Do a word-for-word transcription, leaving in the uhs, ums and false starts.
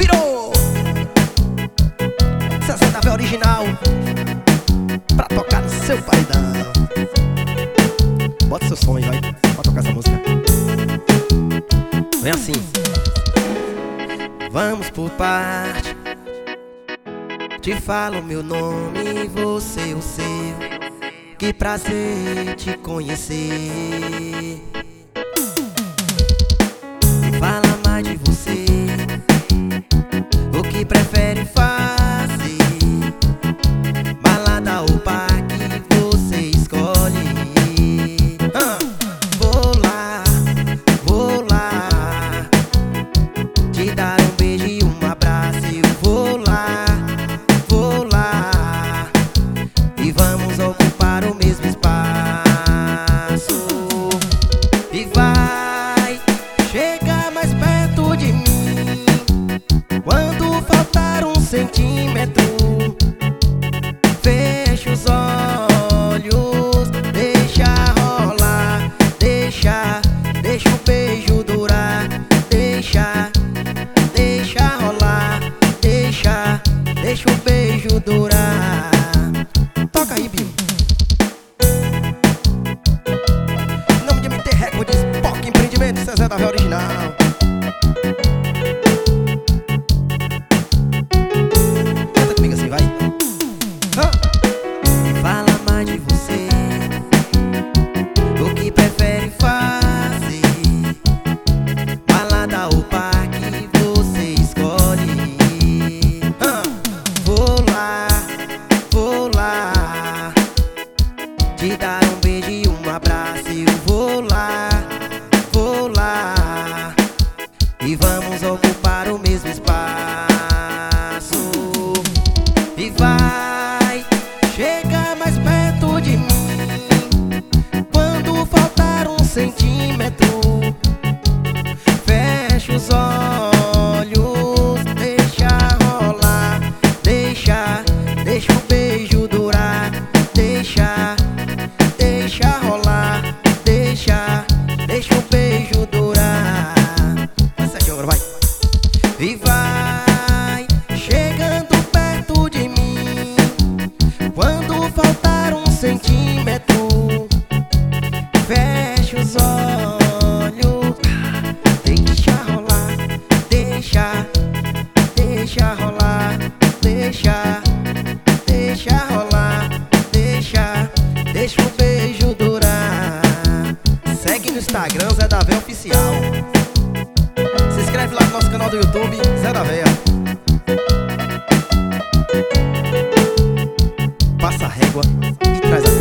Virou! Zezé da Véia original pra tocar no seu paredão. Bota seu som aí, vai, pra tocar essa música. Vem assim. Vamos por parte. Te falo meu nome, você o seu. Que prazer te conhecer. Fala mais de você, o que prefere fazer. Balada ou parque, você escolhe. ah, Vou lá, vou lá te dar um beijo e um abraço. Eu vou lá, vou lá e vamos ocupar o mesmo espaço. E vai chegar mais perto de mim quando faltar um centímetro. Fecha os olhos, deixa rolar, deixa, deixa o beijo durar. Deixa, deixa rolar, deixa, deixa o beijo durar. Toca aí, Bill. Nome de M T Records, Poc Empreendimento, Zezé da Véia original. Canta comigo assim, vai. ah. Fala mais de você, o que prefere fazer. Balada ou parque, você escolhe. ah. Vou lá, vou lá te dar um beijo e um abraço. Eu vou lá, vou lá e vamos ocupar o mesmo espaço. E vai chegar mais perto de mim quando faltar um centímetro. Fecha os olhos, deixa rolar, deixa, deixa o beijo durar. Deixa, deixa rolar, deixa, deixa o beijo durar. Vai, Sérgio, agora vai. E vai chegando perto de mim quando faltar um centímetro. Fecha os olhos, deixa rolar, deixa, deixa rolar, deixa, deixa rolar, deixa, deixa o beijo durar. Segue no Instagram, Zé da Véia Oficial. Se inscreve lá no nosso canal do YouTube, Zé da Véia. Passa a régua e traz a